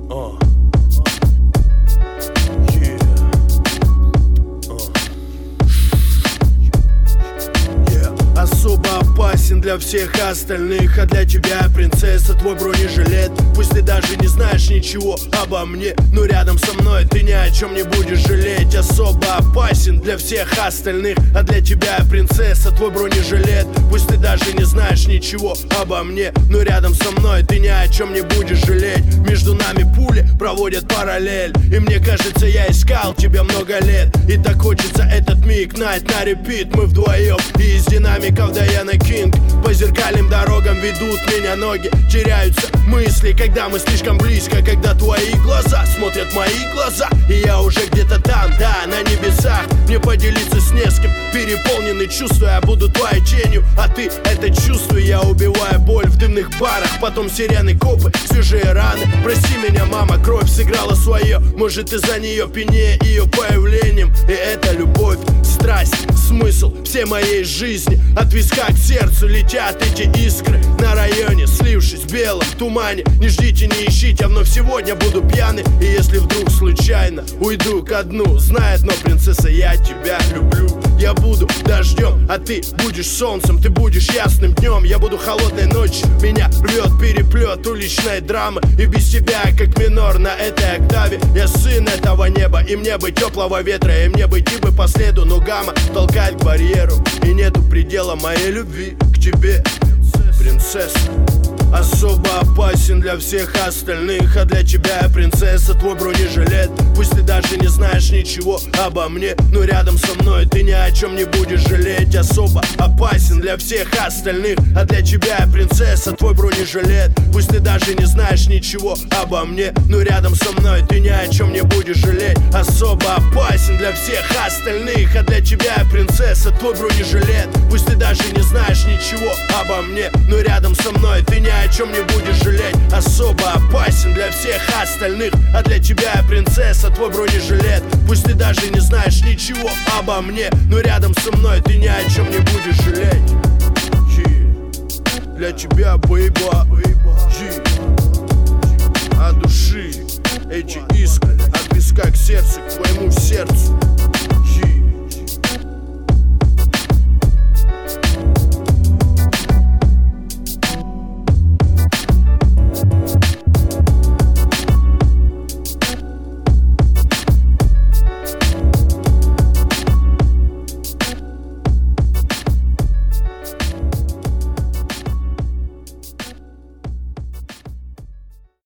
Особо опасен для всех остальных, а для тебя, принцесса, твой бронежилет. Пусть ты даже не знаешь ничего обо мне, но рядом со мной ты ни о чем не будешь жалеть. Особо опасен для всех остальных, а для тебя, принцесса, твой бронежилет. Пусть ты даже не знаешь ничего обо мне, но рядом со мной ты ни о чем не будешь жалеть. Между нами пули проводят параллель, и мне кажется, я искал тебя много лет. И так хочется этот миг гнать на репит. Мы вдвоем и из динамиков Дайана Кинг. По зеркальным дорогам ведут меня ноги. Теряются мысли, когда мы слишком близко, когда твои глаза смотрят в мои глаза. И я уже где-то там, да, на небесах. Мне поделиться с не с кем, переполненный чувства. Я буду твоей тенью, а ты это чувствуй. Я убиваю боль в дымных барах, потом сирены, копы, свежие раны. Прости меня, мама, кровь сыграла свое. Может, из-за нее пьянее ее появлением. И это любовь, страсть, смысл всей моей жизни. От виска к сердцу летят эти искры. На районе, слившись в белом тумане. Не ждите, не ищите, а вновь сегодня буду пьяный. И если вдруг случайно уйду ко дну, знай одно, принцесса, я тебя люблю. Я буду дождем, а ты будешь солнцем. Ты будешь ясным днем, я буду холодной ночью. Меня рвет переплет уличной драмы. И без тебя, как минор на этой октаве. Я сын этого неба, и мне бы теплого ветра. И мне бы идти бы по следу, но гамма толкает к барьеру. И нету предела моей любви к тебе, принцесса. Особо опасен для всех остальных, а для тебя, принцесса, твой бронежилет. Пусть ты даже не знаешь ничего обо мне, но рядом со мной ты ни о чем не будешь жалеть. Особо опасен для всех остальных, а для тебя, принцесса, твой бронежилет. Пусть ты даже не знаешь ничего обо мне, но рядом со мной ты ни о чем не будешь жалеть. Особо опасен для всех остальных, а для тебя, принцесса, твой бронежилет. Пусть ты даже не знаешь ничего обо мне, но рядом со мной ты ни о чем не будешь жалеть. Особо опасен для всех остальных, а для тебя, принцесса, твой бронежилет. Пусть ты даже не знаешь ничего обо мне, но рядом со мной ты ни о чем не будешь жалеть. Для тебя, бейба.